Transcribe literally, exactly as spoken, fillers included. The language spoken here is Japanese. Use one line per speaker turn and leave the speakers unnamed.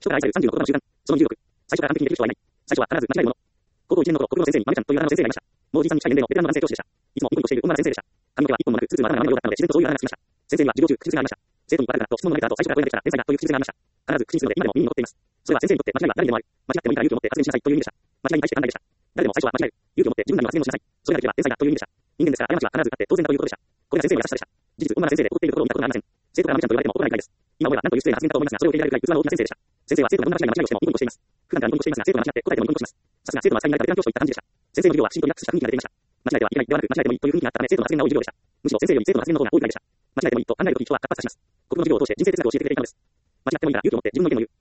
人から愛されるさんじゅうの言葉の習慣。そのにじゅうろく。最初から完璧にできる人はいない。最初は必ず間違いないもの。高校いちねんの頃、国語の先生にまめちゃんというあだ名の先生がいました。もうおじいさんに近い年齢のベテランの男性教師でした。いつもニコニコしている女の先生でした。髪の毛は一本もなく、ツルツルのあだ名のようだったので、自然とそういうあだ名がつきました。先生には授業中、口癖がありました。生徒にバカだと質問の投げた後、最初からこれができたら天才だという口癖がありました。必ず口にするので今でも耳に残っています。それは先生にとって間違いは誰にでもある。間違ってもいいから勇気を持って発言しなさいという意味でした。間違いに対して反対でした。誰でも最初は間違える。勇気を持って自分なりの発言をしなさい。それができれば天才だという意味でした。人間ですから過ちは必ずあって当然だということでした。これが先生の優しさでした。事実、女な先生で怒っているところを見たことがありません。生徒からマメちゃんと言われても怒らないくらいです。今思えばなんという失礼な発言だと思いますが、それを受け入れられるくらい器の大きな先生でした。先生は生徒がどんな間違いな間違いをしてもニコニコしています。普段からニコニコしていますが、生徒が間違って答えてもニコニコします。さすが生徒の扱いに慣れたベテラン教師といった感じでした。先生の授業はきちんとリラックスした雰囲気が出ていました。間違えてはいけないではなく、間違えてもいいという雰囲気があったため、生徒の発言が多い授業でした。むしろ先生より生徒の発言の方が多いくらいでした。間違えてもいいと考えるとき人は活発化します。国語の授業を通して人生哲学を教えてくれていたのです。間違ってもいいから勇気を持って自分の意見を言う。